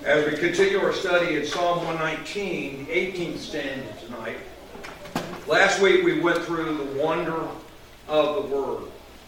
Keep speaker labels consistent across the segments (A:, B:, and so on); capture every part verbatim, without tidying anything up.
A: As we continue our study in Psalm one nineteen, the eighteenth stanza tonight. Last week we went through the wonder of the Word.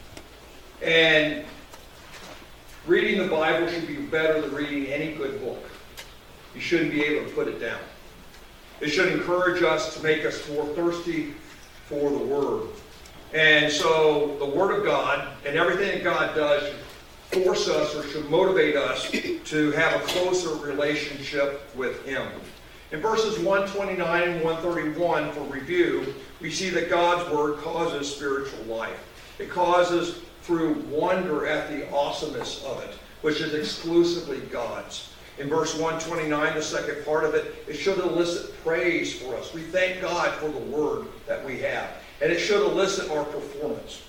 A: And reading the Bible should be better than reading any good book. You shouldn't be able to put it down. It should encourage us to make us more thirsty for the Word. And so the Word of God and everything that God does should force us or should motivate us to have a closer relationship with Him. In verses one twenty-nine and one thirty-one, for review, we see that God's Word causes spiritual life. It causes through wonder at the awesomeness of it, which is exclusively God's. In verse one twenty-nine, the second part of it, it should elicit praise for us. We thank God for the Word that we have. And it should elicit our performance.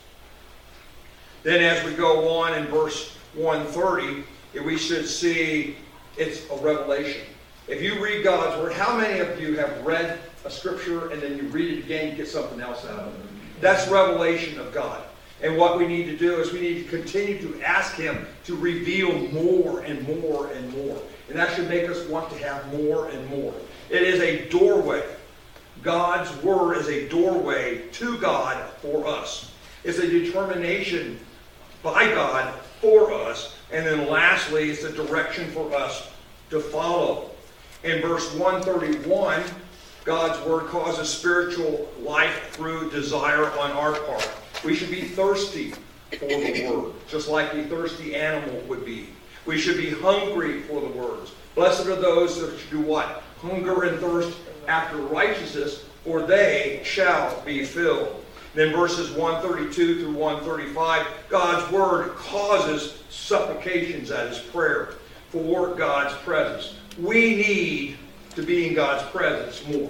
A: Then as we go on in verse one thirty, we should see it's a revelation. If you read God's Word, how many of you have read a scripture and then you read it again and get something else out of it? That's revelation of God. And what we need to do is we need to continue to ask Him to reveal more and more and more. And that should make us want to have more and more. It is a doorway. God's Word is a doorway to God for us. It's a determination by God for us. And then lastly, it's a direction for us to follow. In verse one thirty-one, God's Word causes spiritual life through desire on our part. We should be thirsty for the Word, just like a thirsty animal would be. We should be hungry for the words. Blessed are those that should do what? Hunger and thirst after righteousness, for they shall be filled. Then verses one thirty-two through one thirty-five, God's Word causes supplications, that is prayer, for God's presence. We need to be in God's presence more.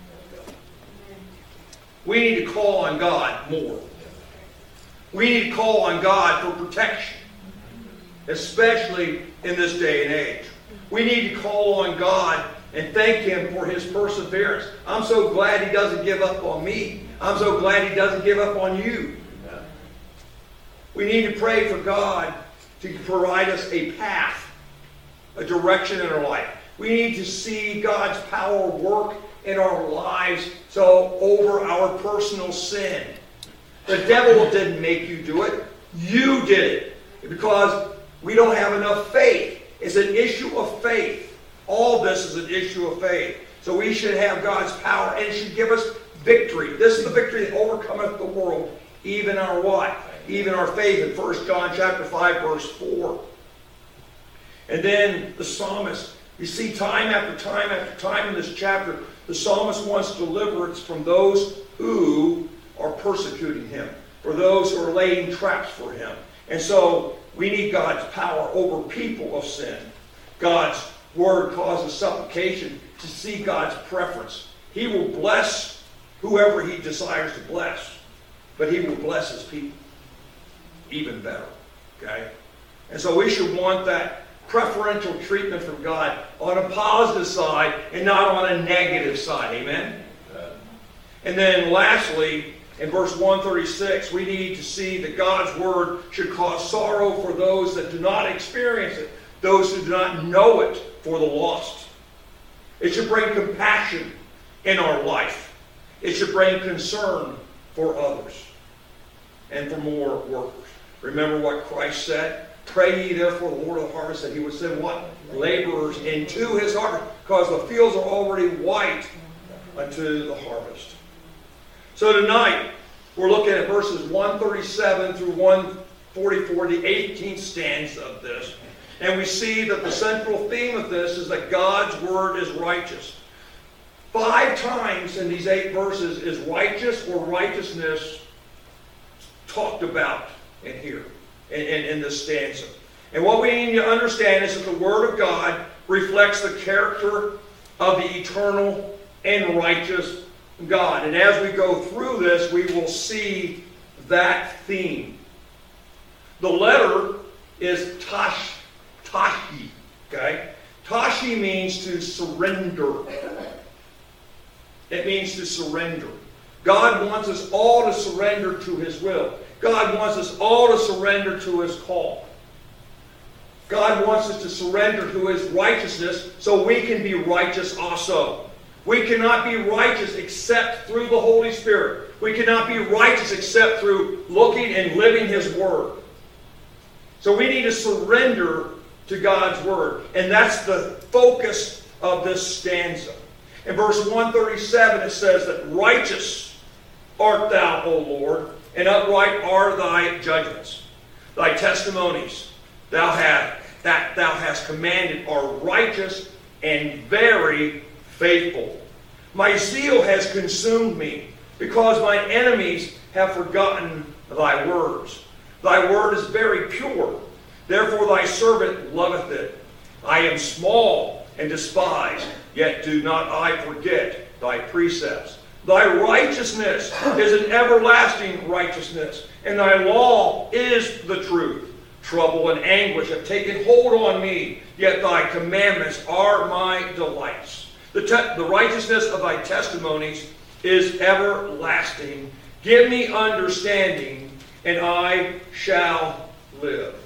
A: We need to call on God more. We need to call on God for protection, especially in this day and age. We need to call on God and thank Him for His perseverance. I'm so glad He doesn't give up on me. I'm so glad He doesn't give up on you. We need to pray for God to provide us a path, a direction in our life. We need to see God's power work in our lives so over our personal sin. The devil didn't make you do it. You did it. Because we don't have enough faith. It's an issue of faith. All this is an issue of faith. So we should have God's power, and it should give us victory. This is the victory that overcometh the world, even our what? Even our faith in First John chapter five, verse four. And then the psalmist, you see time after time after time in this chapter, the psalmist wants deliverance from those who are persecuting him, for those who are laying traps for him. And so we need God's power over people of sin. God's Word causes supplication to see God's preference. He will bless whoever He desires to bless, but He will bless His people even better. Okay? And so we should want that preferential treatment from God on a positive side and not on a negative side. Amen? And then lastly, in verse one thirty-six, we need to see that God's Word should cause sorrow for those that do not experience it, those who do not know it, for the lost. It should bring compassion in our life. It should bring concern for others and for more workers. Remember what Christ said? Pray ye therefore the Lord of the harvest that He would send what? Laborers into His harvest, because the fields are already white unto the harvest. So tonight, we're looking at verses one thirty-seven through one forty-four, the eighteenth stanza of this. And we see that the central theme of this is that God's Word is righteous. Five times in these eight verses is righteous or righteousness talked about in here, in, in, in this stanza. And what we need to understand is that the Word of God reflects the character of the eternal and righteous God. And as we go through this, we will see that theme. The letter is tash, tashi. Okay? Tashi means to surrender. It means to surrender. God wants us all to surrender to His will. God wants us all to surrender to His call. God wants us to surrender to His righteousness so we can be righteous also. We cannot be righteous except through the Holy Spirit. We cannot be righteous except through looking and living His Word. So we need to surrender to God's Word. And that's the focus of this stanza. In verse one thirty-seven it says that righteous art thou, O Lord, and upright are thy judgments. Thy testimonies thou hast, that thou hast commanded are righteous and very faithful. My zeal has consumed me, because my enemies have forgotten thy words. Thy word is very pure, therefore thy servant loveth it. I am small and despised, yet do not I forget thy precepts. Thy righteousness is an everlasting righteousness, and thy law is the truth. Trouble and anguish have taken hold on me, yet thy commandments are my delights. The, te- the righteousness of thy testimonies is everlasting. Give me understanding, and I shall live.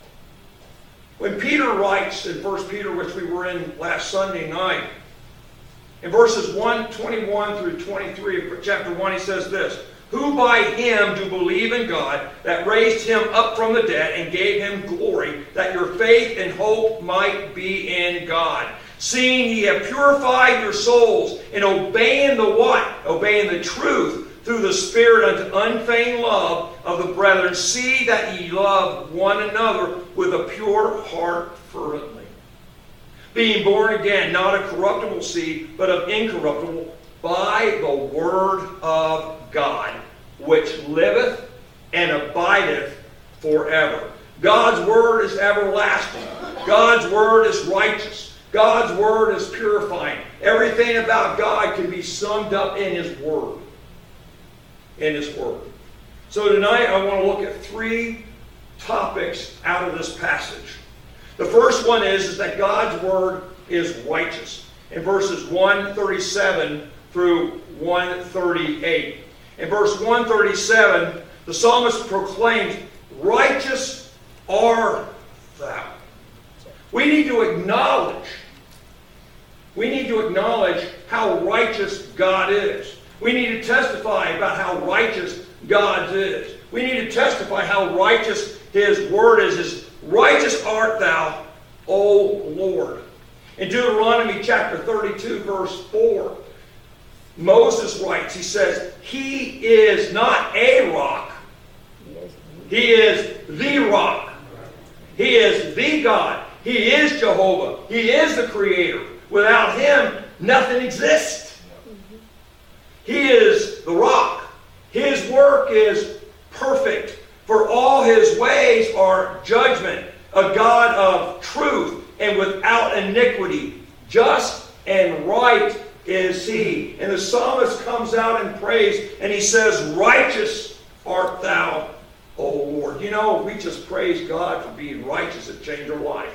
A: When Peter writes in First Peter, which we were in last Sunday night, in verses one twenty-one through twenty-three of chapter one, he says this: who by him do believe in God, that raised him up from the dead and gave him glory, that your faith and hope might be in God. Seeing ye have purified your souls in obeying the what? Obeying the truth through the Spirit unto unfeigned love of the brethren. See that ye love one another with a pure heart fervently. Being born again, not of corruptible seed, but of incorruptible, by the word of God, which liveth and abideth forever. God's word is everlasting. God's word is righteous. God's word is purifying. Everything about God can be summed up in His word. In His word. So tonight I want to look at three topics out of this passage. The first one is, is that God's word is righteous. In verses one thirty-seven through one thirty-eight. In verse one thirty-seven, the psalmist proclaims, righteous art thou. We need to acknowledge, we need to acknowledge how righteous God is. We need to testify about how righteous God is. We need to testify how righteous His word is. His righteous art thou, O Lord. In Deuteronomy chapter thirty-two, verse four, Moses writes, he says, He is not a rock. He is the rock. He is the God. He is Jehovah. He is the Creator. Without Him, nothing exists. He is the rock. His work is perfect. For all His ways are judgment. A God of truth and without iniquity. Just and right is He. And the psalmist comes out in praise and he says, righteous art thou, O Lord. You know, we just praise God for being righteous. It changed our life.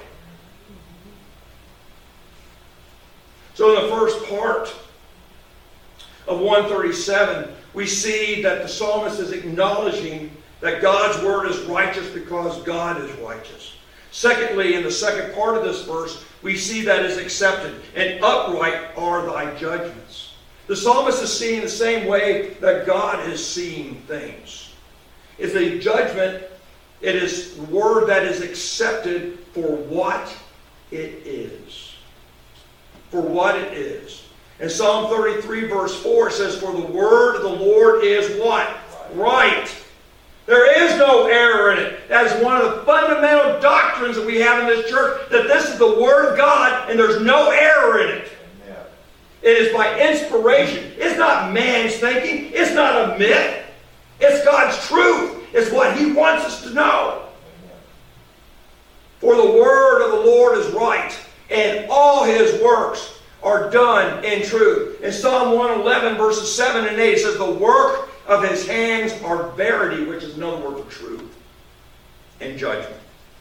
A: So in the first part of one thirty-seven, we see that the psalmist is acknowledging that God's word is righteous because God is righteous. Secondly, in the second part of this verse, we see that is accepted. And upright are thy judgments. The psalmist is seeing the same way that God is seeing things. It's a judgment. It is word that is accepted for what it is. For what it is. In Psalm thirty-three verse four it says, for the word of the Lord is what? Right. There is no error in it. That is one of the fundamental doctrines that we have in this church, that this is the Word of God and there's no error in it. Amen. It is by inspiration. It's not man's thinking. It's not a myth. It's God's truth. It's what He wants us to know. Amen. For the Word of the Lord is right, and all His works are done in truth. In Psalm one eleven verses seven and eight it says, the work of His hands are verity, which is another word for truth, and judgment.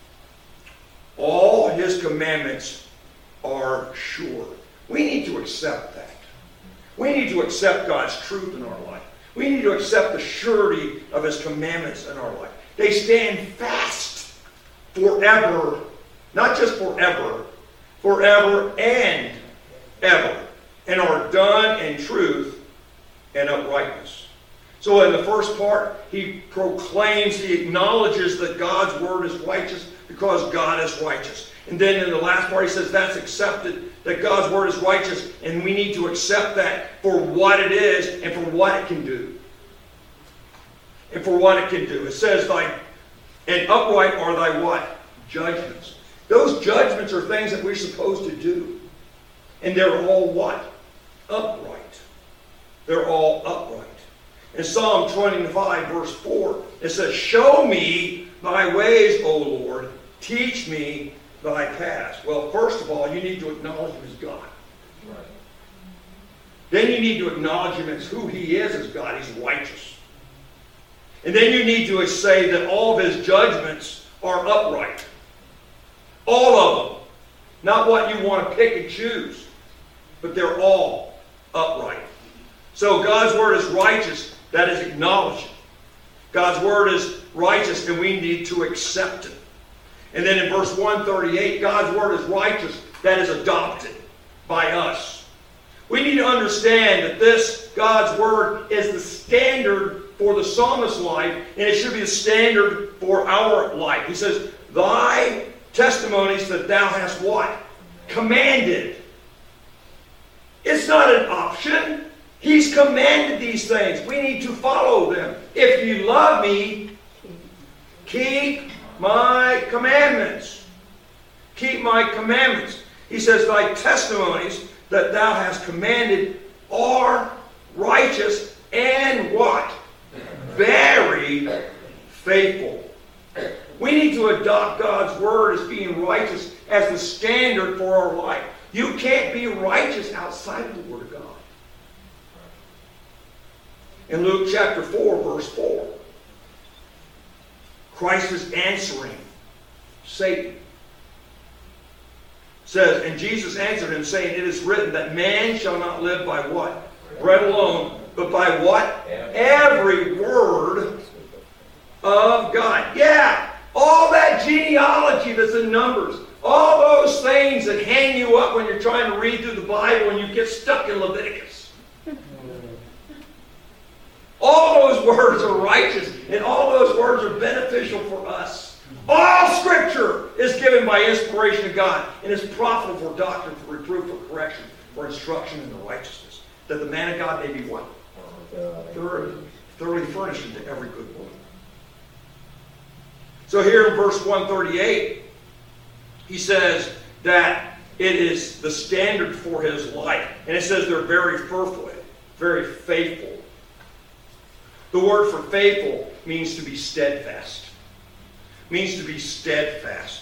A: All His commandments are sure. We need to accept that. We need to accept God's truth in our life. We need to accept the surety of His commandments in our life. They stand fast forevermore. not just forever, forever and ever, and are done in truth and uprightness. So in the first part, he proclaims, he acknowledges that God's word is righteous because God is righteous. And then in the last part, he says that's accepted, that God's word is righteous, and we need to accept that for what it is and for what it can do. And for what it can do. It says, thy, and upright are thy what? Judgments. Those judgments are things that we're supposed to do. And they're all what? Upright. They're all upright. In Psalm twenty-five, verse four, it says, show me thy ways, O Lord. Teach me thy paths. Well, first of all, you need to acknowledge him as God. Right. Then you need to acknowledge him as who he is as God. He's righteous. And then you need to say that all of his judgments are upright. All of them. Not what you want to pick and choose. But they're all upright. So God's word is righteous. That is acknowledged. God's word is righteous and we need to accept it. And then in verse one thirty-eight, God's word is righteous. That is adopted by us. We need to understand that this, God's word, is the standard for the psalmist's life, and it should be the standard for our life. He says, thy testimonies that thou hast what? Commanded. It's not an option. He's commanded these things. We need to follow them. If you love me, keep my commandments. Keep my commandments. He says, thy testimonies that thou hast commanded are righteous and what? Very faithful. We need to adopt God's word as being righteous as the standard for our life. You can't be righteous outside of the word of God. In Luke chapter four, verse four, Christ is answering Satan. It says, and Jesus answered him, saying, it is written that man shall not live by what? Bread alone, but by what? Every word of God. Yeah, all that genealogy that's in Numbers, all those things that hang you up when you're trying to read through the Bible and you get stuck in Leviticus. All those words are righteous, and all those words are beneficial for us. All Scripture is given by inspiration of God, and is profitable for doctrine, for reproof, for correction, for instruction in the righteousness, that the man of God may be what? Thoroughly, thoroughly furnished into every good work. So here in verse one thirty-eight, he says that it is the standard for his life. And it says they're very faithful, very faithful. The word for faithful means to be steadfast. Means to be steadfast.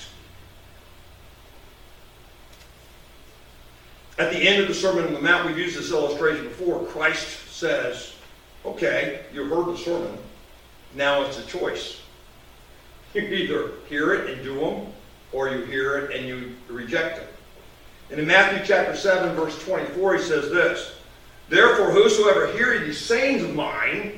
A: At the end of the Sermon on the Mount, we've used this illustration before. Christ says, okay, you heard the sermon. Now it's a choice. You either hear it and do them, or you hear it and you reject it. And in Matthew chapter seven, verse twenty-four, he says this, therefore whosoever heareth these sayings of mine,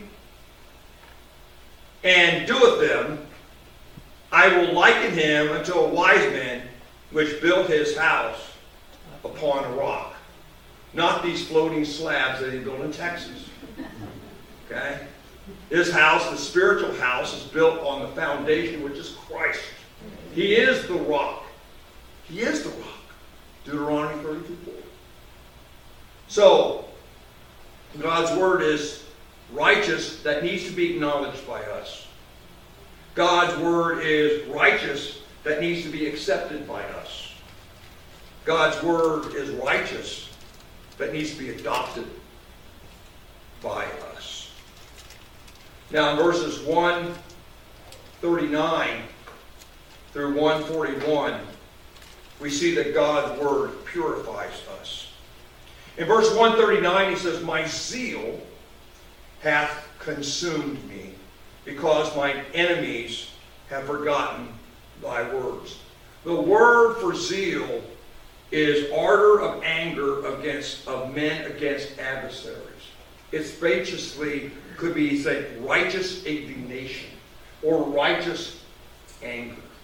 A: and doeth them, I will liken him unto a wise man which built his house upon a rock. Not these floating slabs that he built in Texas. Okay? His house, the spiritual house, is built on the foundation, which is Christ. He is the rock. He is the rock. Deuteronomy thirty-two four. So, God's word is righteous, that needs to be acknowledged by us. God's word is righteous, that needs to be accepted by us. God's word is righteous, that needs to be adopted by us. Now in verses one thirty-nine through one forty-one, we see that God's word purifies us. In verse one thirty-nine, he says, my zeal hath consumed me, because mine enemies have forgotten thy words. The word for zeal is ardor of anger against of men against adversaries. It's basically, could be said, righteous indignation or righteous anger.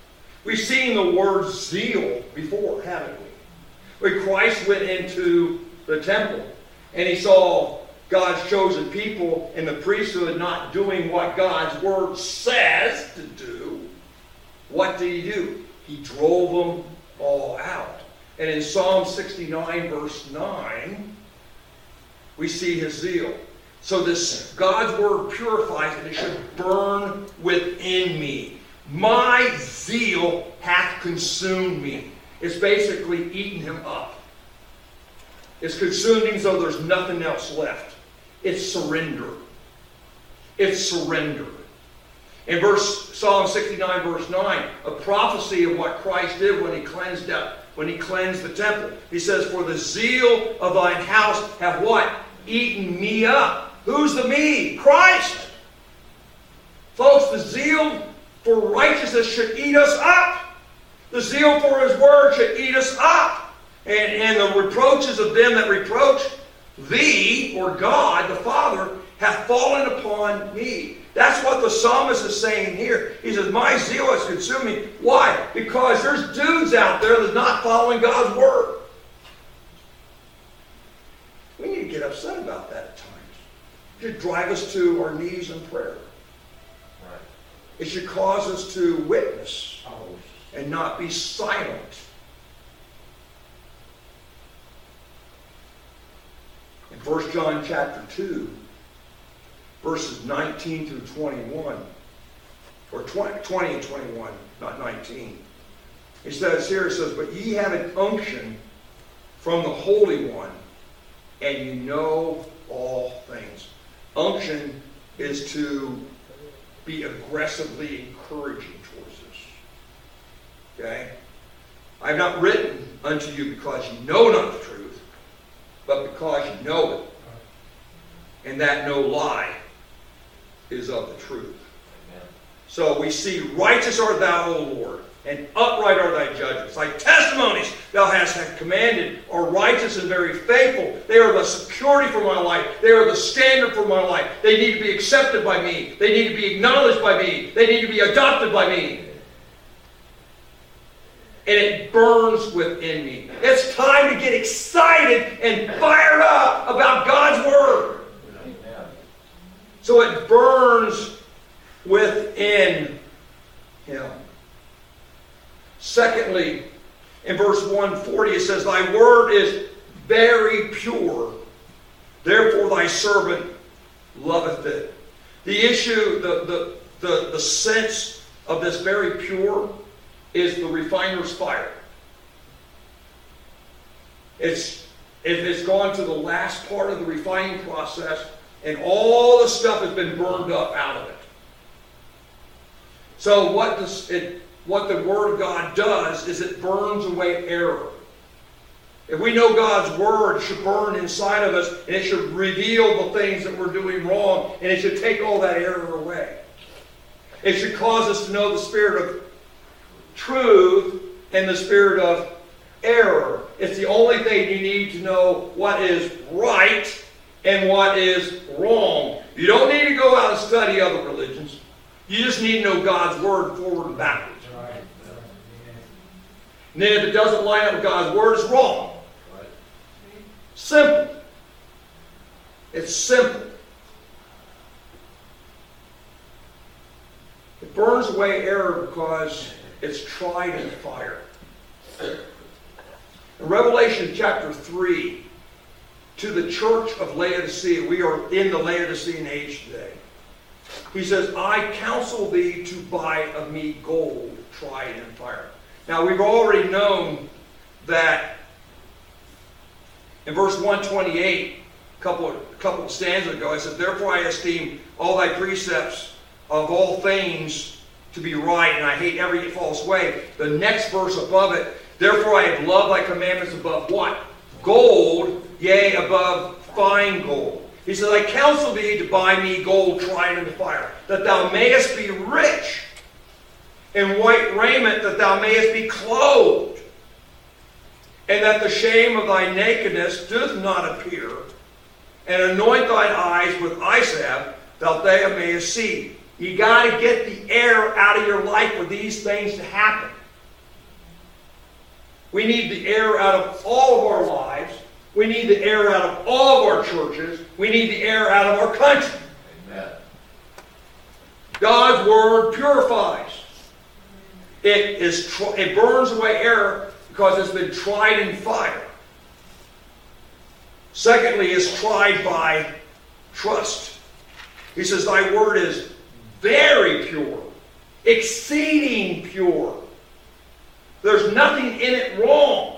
A: We've seen the word zeal before, haven't we? When Christ went into the temple and he saw God's chosen people and the priesthood not doing what God's word says to do, what did he do? He drove them all out. And in Psalm sixty-nine, verse nine, we see his zeal. So this God's word purifies, and it should burn within me. My zeal hath consumed me. It's basically eaten him up. It's consumed him so there's nothing else left. It's surrender. It's surrender. In verse Psalm sixty-nine, verse nine, a prophecy of what Christ did when he cleansed out, when he cleansed the temple. He says, "For the zeal of thine house have" what? "Eaten me up." Who's the me? Christ. Folks, the zeal for righteousness should eat us up. The zeal for his word should eat us up. And, and the reproaches of them that reproach thee, or God, the Father, have fallen upon me. That's what the psalmist is saying here. He says, my zeal has consumed me. Why? Because there's dudes out there that's not following God's word. We need to get upset about that at times. It should drive us to our knees in prayer. Right. It should cause us to witness and not be silent. In First John chapter two, verses nineteen through twenty-one, or twenty, twenty and twenty-one, not nineteen. He says here, it says, "But ye have an unction from the Holy One, and you know all things." Unction is to be aggressively encouraging towards us. Okay? "I have not written unto you because you know not the truth, but because you know it, and that no lie is of the truth." Amen. So we see, righteous art thou, O Lord, and upright are thy judgments. Thy testimonies thou hast commanded are righteous and very faithful. They are the security for my life. They are the standard for my life. They need to be accepted by me. They need to be acknowledged by me. They need to be adopted by me. And it burns within me. It's time to get excited and fired up about God's word. So it burns within him. Secondly, in verse one forty, it says, "Thy word is very pure, therefore thy servant loveth it." The issue, the, the, the, the sense of this very pure is the refiner's fire. It's, it, it's gone to the last part of the refining process, and all the stuff has been burned up out of it. So what does it What the Word of God does is it burns away error. If we know God's Word, it should burn inside of us, and it should reveal the things that we're doing wrong, and it should take all that error away. It should cause us to know the spirit of truth and the spirit of error. It's the only thing you need to know what is right and what is wrong. You don't need to go out and study other religions. You just need to know God's Word forward and backwards. And then if it doesn't line up with God's word, it's wrong. Right. Simple. It's simple. It burns away error because it's tried in fire. In Revelation chapter three, to the church of Laodicea, we are in the Laodicean age today. He says, "I counsel thee to buy of me gold tried in fire." Now, we've already known that in verse one twenty-eight, a couple of, a couple of stanzas ago, I said, "Therefore I esteem all thy precepts of all things to be right, and I hate every false way." The next verse above it, "Therefore I have loved thy commandments above" what? "Gold, yea, above fine gold." He says, "I counsel thee to buy me gold tried in the fire, that thou mayest be rich, in white raiment, that thou mayest be clothed, and that the shame of thy nakedness doth not appear, and anoint thine eyes with eye salve, that thou mayest see." You got to get the air out of your life for these things to happen. We need the air out of all of our lives. We need the air out of all of our churches. We need the air out of our country.
B: Amen.
A: God's Word purifies. It, is tr- it burns away error because it's been tried in fire. Secondly, it's tried by trust. He says, thy word is very pure, exceeding pure. There's nothing in it wrong.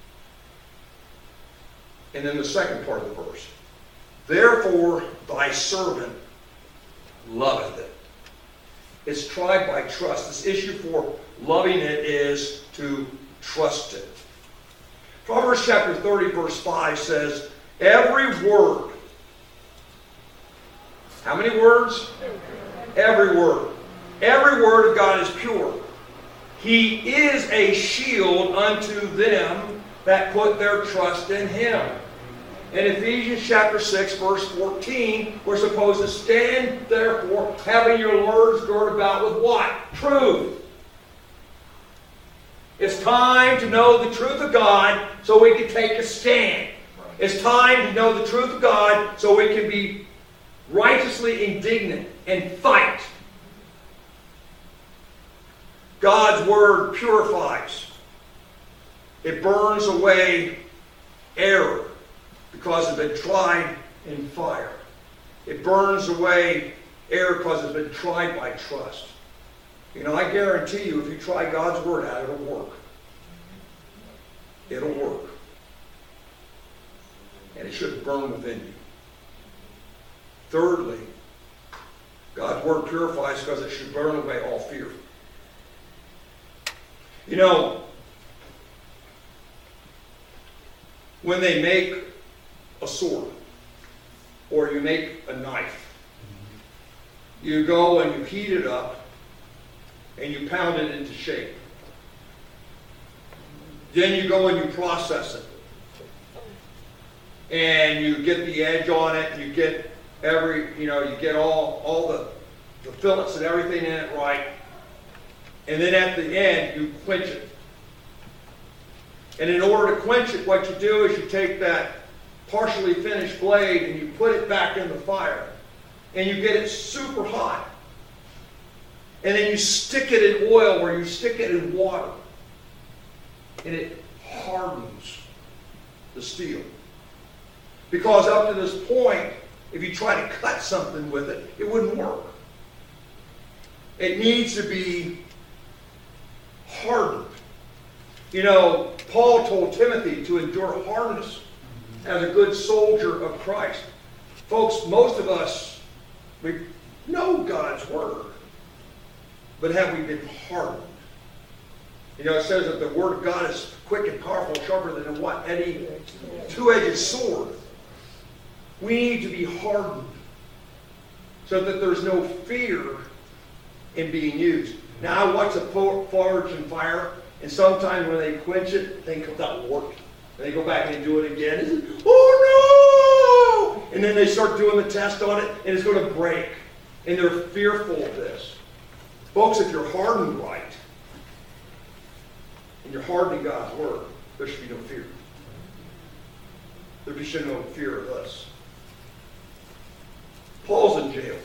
A: And then the second part of the verse. Therefore, thy servant loveth it. It's tried by trust. This issue for loving it is to trust it. Proverbs chapter thirty, verse five says, every word. How many words? Every word. Every word of God is pure. He is a shield unto them that put their trust in Him. In Ephesians chapter six, verse fourteen, we're supposed to stand, therefore, having your words girded about with what? Truth. It's time to know the truth of God so we can take a stand. It's time to know the truth of God so we can be righteously indignant and fight. God's Word purifies. It burns away error because it's been tried in fire. It burns away error because it's been tried by trust. You know, I guarantee you, if you try God's Word out, it'll work. It'll work. And it should burn within you. Thirdly, God's Word purifies because it should burn away all fear. You know, when they make a sword or you make a knife, you go and you heat it up and you pound it into shape. Then you go and you process it. And you get the edge on it, you get every, you know, you get all, all the, the fillets and everything in it right. And then at the end, you quench it. And in order to quench it, what you do is you take that partially finished blade and you put it back in the fire. And you get it super hot. And then you stick it in oil or you stick it in water. And it hardens the steel. Because up to this point, if you try to cut something with it, it wouldn't work. It needs to be hardened. You know, Paul told Timothy to endure hardness as a good soldier of Christ. Folks, most of us, we know God's Word. But have we been hardened? You know, it says that the Word of God is quick and powerful, sharper than a what? Any two-edged sword. We need to be hardened so that there's no fear in being used. Now, I watch a forge and fire, and sometimes when they quench it, things come out warped. And they go back and do it again. And it's, oh no! And then they start doing the test on it, and it's going to break. And they're fearful of this. Folks, if you're hardened right, and you're hardening God's Word, there should be no fear. There should be no fear of us. Paul's in jail.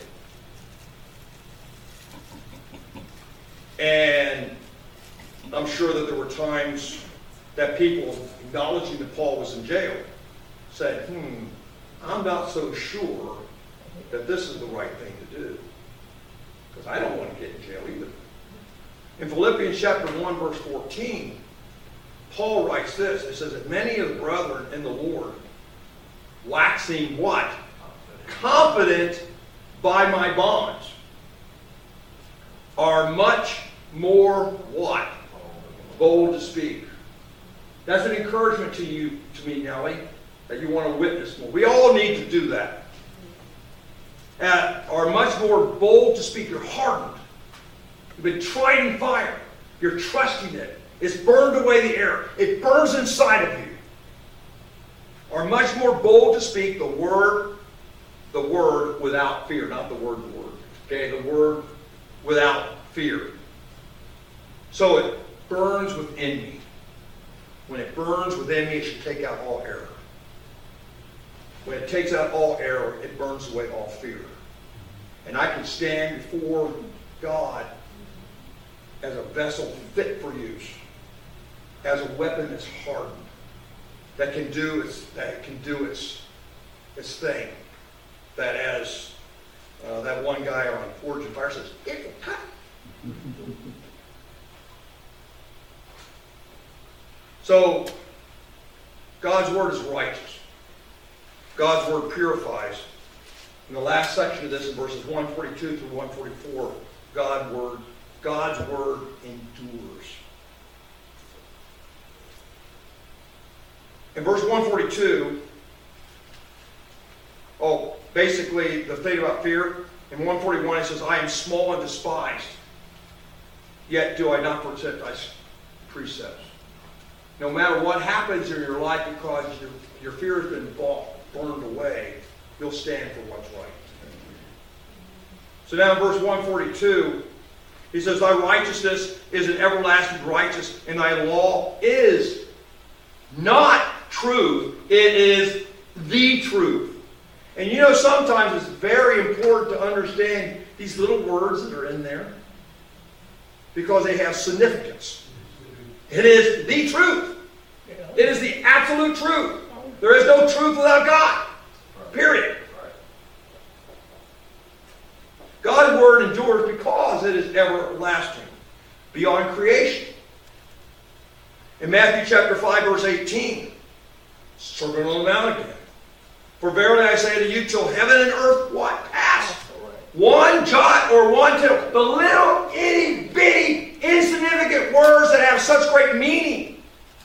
A: And I'm sure that there were times that people, acknowledging that Paul was in jail, said, hmm, I'm not so sure that this is the right thing to do. Because I don't want to get in jail either. In Philippians chapter one, verse fourteen, Paul writes this. It says that many of the brethren in the Lord, waxing what? Confident by my bonds, are much more what? Bold to speak. That's an encouragement to you, to me, Nellie, that you want to witness more. We all need to do that. Uh, are much more bold to speak. You're hardened. You've been tried in fire. You're trusting it. It's burned away the air. It burns inside of you. Are much more bold to speak the word, the word without fear. Not the word, the word. Okay, the word without fear. So it burns within me. when it burns within me, it should take out all error. When it takes out all error, it burns away all fear. And I can stand before God as a vessel fit for use, as a weapon that's hardened, that can do its that can do its its thing. That as uh, that one guy on Forge and Fire says, it will cut. So God's word is righteous. God's word purifies. In the last section of this, in verses one forty-two through one forty-four, God word, God's word endures. In verse one forty-two, oh, basically the thing about fear, in one forty-one it says, I am small and despised, yet do I not forsake thy precepts. No matter what happens in your life, because your, your fear has been bought, burned away, you'll stand for what's right. So now in verse one forty-two, he says, thy righteousness is an everlasting righteous, and thy law is not truth. It is the truth. And you know, sometimes it's very important to understand these little words that are in there, because they have significance. It is the truth. It is the absolute truth. There is no truth without God. Period. God's word endures because it is everlasting, beyond creation. In Matthew chapter five, verse eighteen, Sermon on the Mount again. For verily I say to you, till heaven and earth, what? Pass. One jot or one tittle. The little itty bitty insignificant words that have such great meaning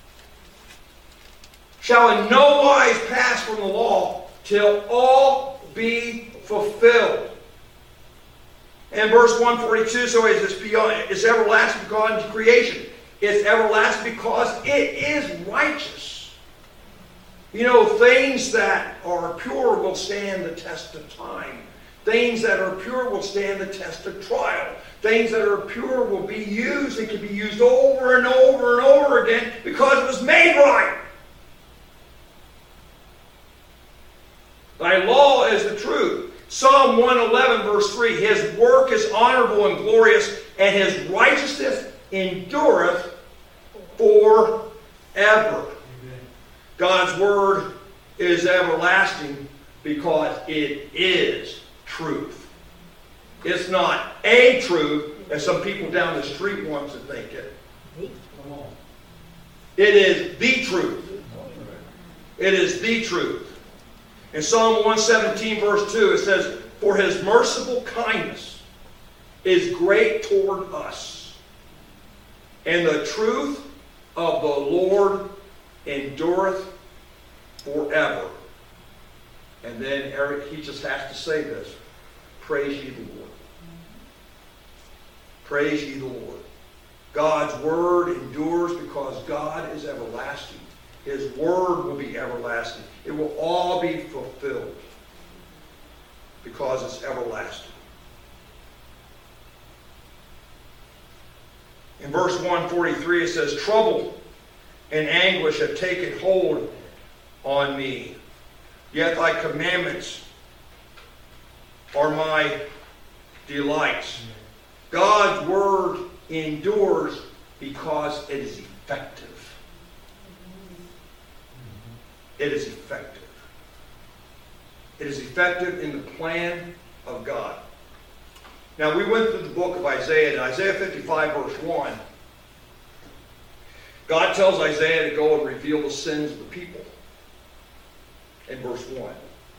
A: shall in no wise pass from the law till all be fulfilled. And verse one forty-two, so is this beyond, it's everlasting because of creation. It's everlasting because it is righteous. You know, things that are pure will stand the test of time. Things that are pure will stand the test of trial. Things that are pure will be used. It can be used over and over and over again because it was made right. Thy law is the truth. Psalm one eleven verse three, his work is honorable and glorious, and his righteousness endureth forever. Amen. God's word is everlasting because it is truth. It's not a truth, as some people down the street want to think it. It is the truth. It is the truth. In Psalm one seventeen verse two it says, for his merciful kindness is great toward us, and the truth of the Lord endureth forever. And then Eric, he just has to say this. Praise ye the Lord. Praise ye the Lord. God's word endures because God is everlasting. His word will be everlasting. It will all be fulfilled because it's everlasting. In verse one forty-three it says, trouble and anguish have taken hold on me. Yet thy commandments are my delights. God's word endures because it is effective. It is effective. It is effective in the plan of God. Now we went through the book of Isaiah, in Isaiah fifty-five verse one. God tells Isaiah to go and reveal the sins of the people. In verse one.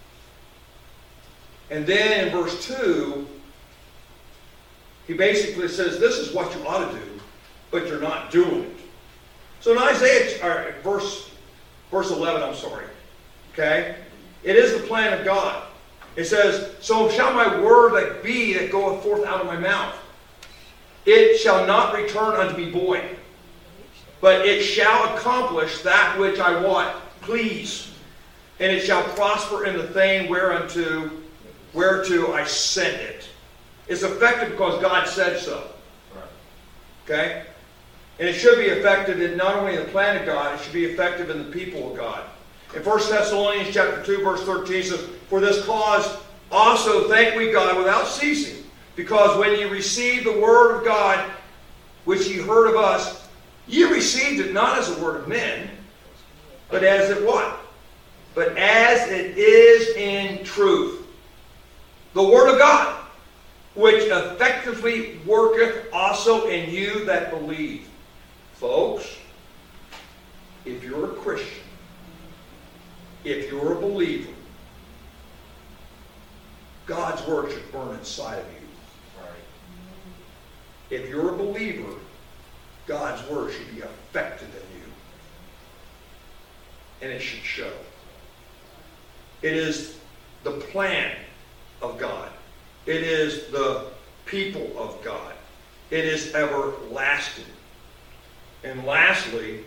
A: And then in verse two, he basically says, this is what you ought to do, but you're not doing it. So in Isaiah, or verse, verse eleven, I'm sorry, okay? It is the plan of God. It says, so shall my word that be that goeth forth out of my mouth. It shall not return unto me void, but it shall accomplish that which I what? Please. And it shall prosper in the thing whereunto, whereto I sent it. It's effective because God said so. Okay? And it should be effective in not only the plan of God, it should be effective in the people of God. In First Thessalonians chapter two, verse thirteen says, "For this cause also thank we God without ceasing, because when ye received the word of God, which ye heard of us, ye received it not as a word of men, but as it what? But as it is in truth. The word of God, which effectively worketh also in you that believe." Folks, if you're a Christian, if you're a believer, God's word should burn inside of you. Right. If you're a believer, God's word should be effective in you. And it should show. It is the plan of God. It is the people of God. It is everlasting. And lastly,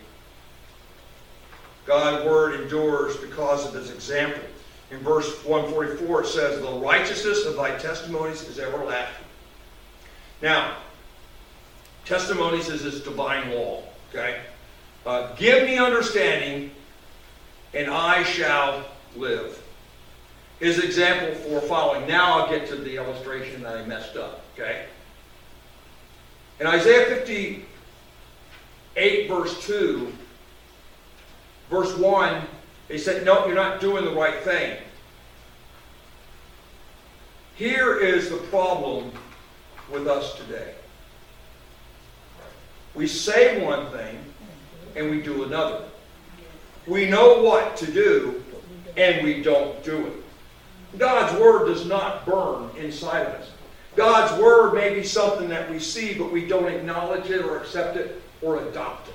A: God's word endures because of his example. In verse one forty-four it says, "The righteousness of thy testimonies is everlasting." Now, testimonies is this divine law. Okay? Uh, "Give me understanding, and I shall live," is example for following. Now I'll get to the illustration that I messed up. Okay? In Isaiah fifty-eight, verse two, verse one, they said, "No, you're not doing the right thing." Here is the problem with us today. We say one thing and we do another. We know what to do and we don't do it. God's word does not burn inside of us. God's word may be something that we see, but we don't acknowledge it or accept it or adopt it.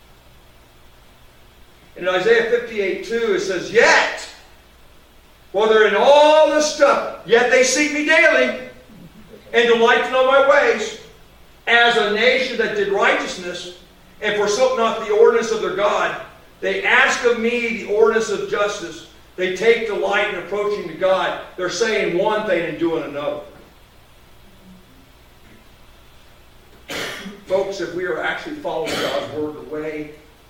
A: In Isaiah fifty-eight two, it says, "Yet, well, they're in all this stuff, yet they seek me daily, and delight to know my ways, as a nation that did righteousness, and forsook not the ordinance of their God. They ask of me the ordinance of justice. They take delight in approaching to God." They're saying one thing and doing another. Folks, if we are actually following God's word the way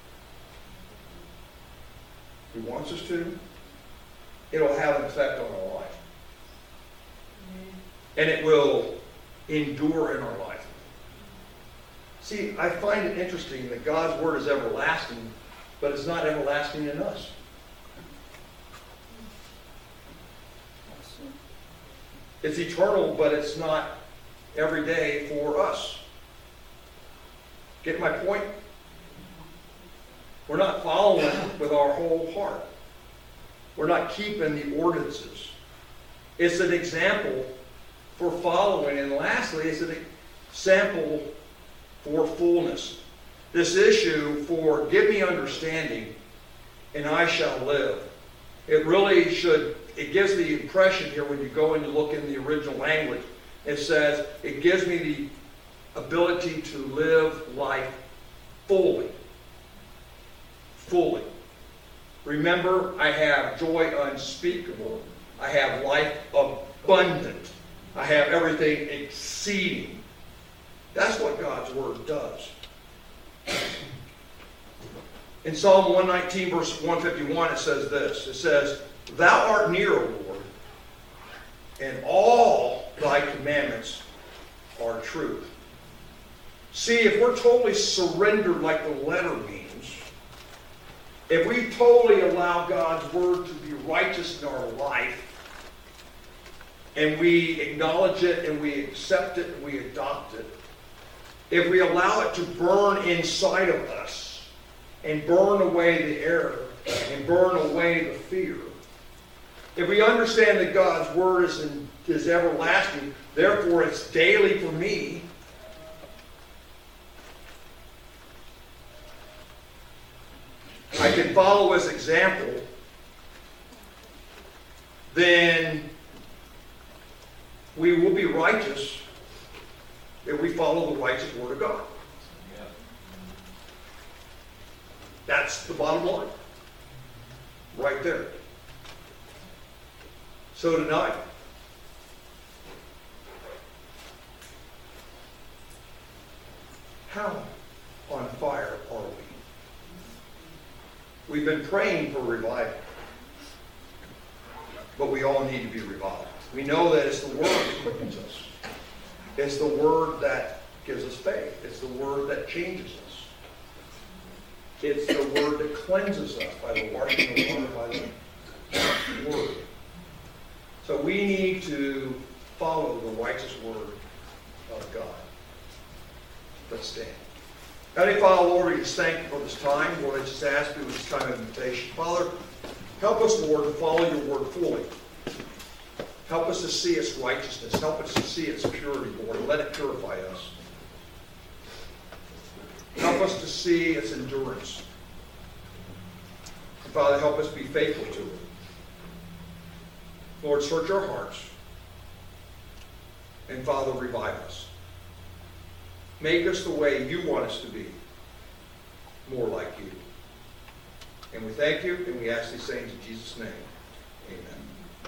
A: He wants us to, it'll have an effect on our life. And it will endure in our life. See, I find it interesting that God's word is everlasting, but it's not everlasting in us. It's eternal, but it's not every day for us. Get my point? We're not following with our whole heart. We're not keeping the ordinances. It's an example for following. And lastly, it's an example for fullness. This issue for "give me understanding, and I shall live." It really should, it gives the impression here when you go and you look in the original language, it says, it gives me the ability to live life fully. Fully. Remember, I have joy unspeakable. I have life abundant. I have everything exceeding. That's what God's word does. In Psalm one nineteen, verse one fifty-one, it says this. It says, "Thou art near, O Lord, and all thy commandments are truth." See, if we're totally surrendered like the letter means, if we totally allow God's word to be righteous in our life, and we acknowledge it and we accept it and we adopt it, if we allow it to burn inside of us and burn away the error and burn away the fear, if we understand that God's word is, in, is everlasting, therefore it's daily for me, I can follow his example, then we will be righteous if we follow the righteous word of God. Yeah. That's the bottom line. Right there. So tonight, how on fire are we? We've been praying for revival, but we all need to be revived. We know that it's the Word that quickens us. It's the Word that gives us faith. It's the Word that changes us. It's the Word that cleanses us by the washing of water by the Word. So we need to follow the righteous Word of God. Let's stand. Heavenly Father, Lord, we just thank you for this time. Lord, I just ask you this time of invitation. Father, help us, Lord, to follow your Word fully. Help us to see its righteousness. Help us to see its purity, Lord, and let it purify us. Help us to see its endurance. And Father, help us be faithful to it. Lord, search our hearts. And Father, revive us. Make us the way you want us to be, more like you. And we thank you, and we ask these things in Jesus' name.